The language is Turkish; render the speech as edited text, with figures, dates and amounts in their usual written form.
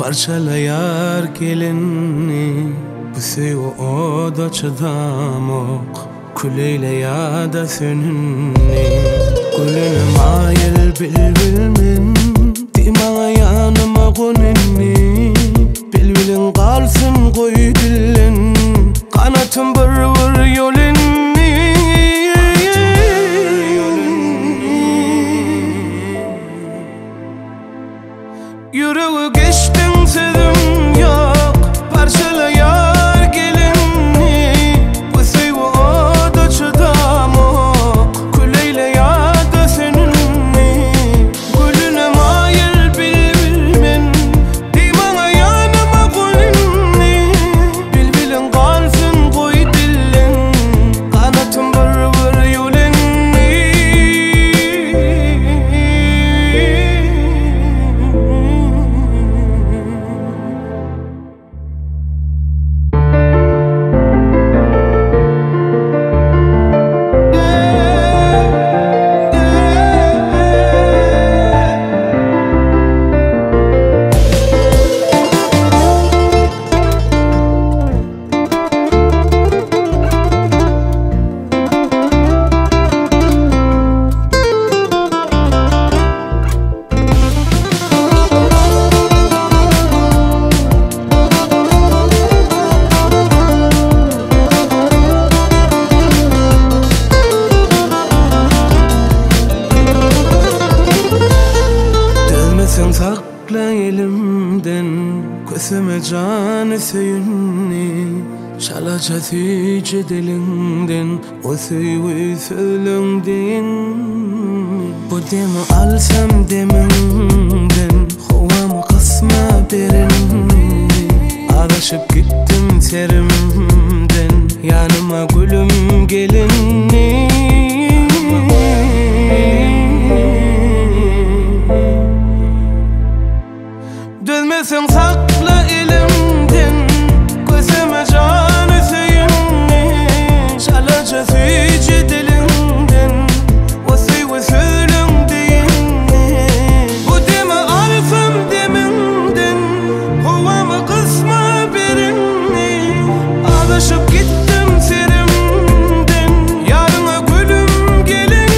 parçalayar gelinni. Bu suyu o da çıdamak kuleyle ya da seninni. Gülünü mayıl bilbilmin dima yanıma koninni. Bilbilin kalsın koy dillin kanatın bir yolunni. Yüreği geçtin sözüm yok parçalayar gelinni. Bu suyu o da çıdamak kuleyle ya da seninni. Gülüne mayıl bilbilmen dimana yanıma koninni. Bilbilin kalsın koy dillin kanatın bir yolunni. Sen sakla elimden gözüme can söyünni. Şalaca süce dilinden o suyu söylendin. Bu demi alsam deminden hovamı kısma berinni. Adaşıp gittim serimden yanıma gülüm gelinni. Dönmesin sakla elimden gözüme canı söyünni. Şalaca süce dilinden o suyu söylendinni. Bu deme alsam deminden hovamı kısma berinni. Alışıp gittim serimden yarına gülüm gelin.